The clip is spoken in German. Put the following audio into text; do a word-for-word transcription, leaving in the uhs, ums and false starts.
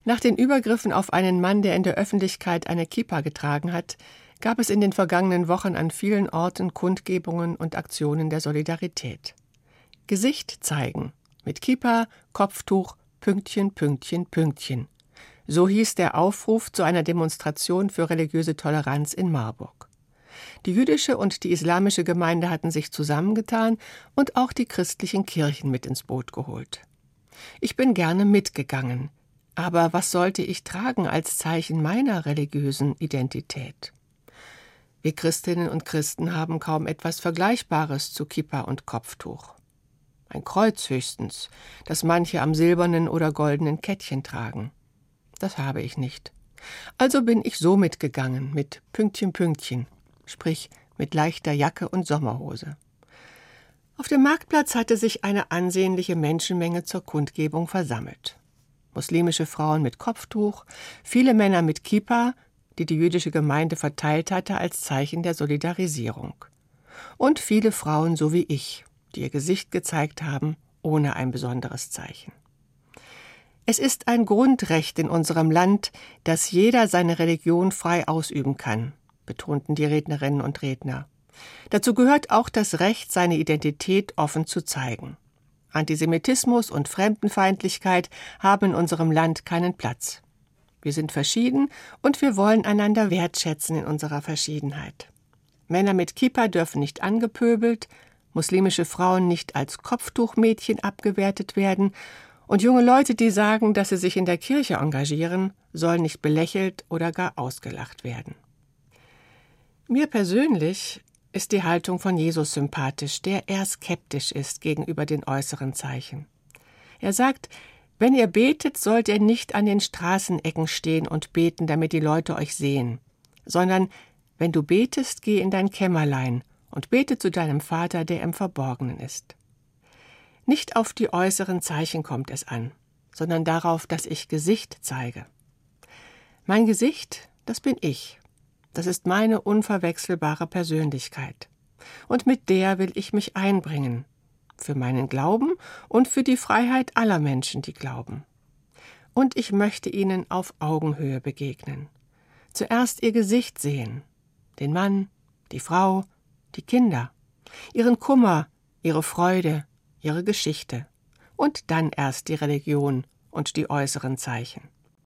Nach den Übergriffen auf einen Mann, der in der Öffentlichkeit eine Kippa getragen hat, gab es in den vergangenen Wochen an vielen Orten Kundgebungen und Aktionen der Solidarität. Gesicht zeigen, mit Kippa, Kopftuch, Pünktchen, Pünktchen, Pünktchen. So hieß der Aufruf zu einer Demonstration für religiöse Toleranz in Marburg. Die jüdische und die islamische Gemeinde hatten sich zusammengetan und auch die christlichen Kirchen mit ins Boot geholt. Ich bin gerne mitgegangen. Aber was sollte ich tragen als Zeichen meiner religiösen Identität? Wir Christinnen und Christen haben kaum etwas Vergleichbares zu Kippa und Kopftuch. Ein Kreuz höchstens, das manche am silbernen oder goldenen Kettchen tragen. Das habe ich nicht. Also bin ich so mitgegangen, mit Pünktchen, Pünktchen, sprich mit leichter Jacke und Sommerhose. Auf dem Marktplatz hatte sich eine ansehnliche Menschenmenge zur Kundgebung versammelt. Muslimische Frauen mit Kopftuch, viele Männer mit Kippa, die die jüdische Gemeinde verteilt hatte als Zeichen der Solidarisierung. Und viele Frauen so wie ich, die ihr Gesicht gezeigt haben, ohne ein besonderes Zeichen. Es ist ein Grundrecht in unserem Land, dass jeder seine Religion frei ausüben kann, betonten die Rednerinnen und Redner. Dazu gehört auch das Recht, seine Identität offen zu zeigen. Antisemitismus und Fremdenfeindlichkeit haben in unserem Land keinen Platz. Wir sind verschieden und wir wollen einander wertschätzen in unserer Verschiedenheit. Männer mit Kippa dürfen nicht angepöbelt, muslimische Frauen nicht als Kopftuchmädchen abgewertet werden und junge Leute, die sagen, dass sie sich in der Kirche engagieren, sollen nicht belächelt oder gar ausgelacht werden. Mir persönlich ist die Haltung von Jesus sympathisch, der eher skeptisch ist gegenüber den äußeren Zeichen. Er sagt, wenn ihr betet, sollt ihr nicht an den Straßenecken stehen und beten, damit die Leute euch sehen, sondern wenn du betest, geh in dein Kämmerlein und bete zu deinem Vater, der im Verborgenen ist. Nicht auf die äußeren Zeichen kommt es an, sondern darauf, dass ich Gesicht zeige. Mein Gesicht, das bin ich. Das ist meine unverwechselbare Persönlichkeit. Und mit der will ich mich einbringen. Für meinen Glauben und für die Freiheit aller Menschen, die glauben. Und ich möchte ihnen auf Augenhöhe begegnen. Zuerst ihr Gesicht sehen. Den Mann, die Frau, die Kinder. Ihren Kummer, ihre Freude, ihre Geschichte. Und dann erst die Religion und die äußeren Zeichen.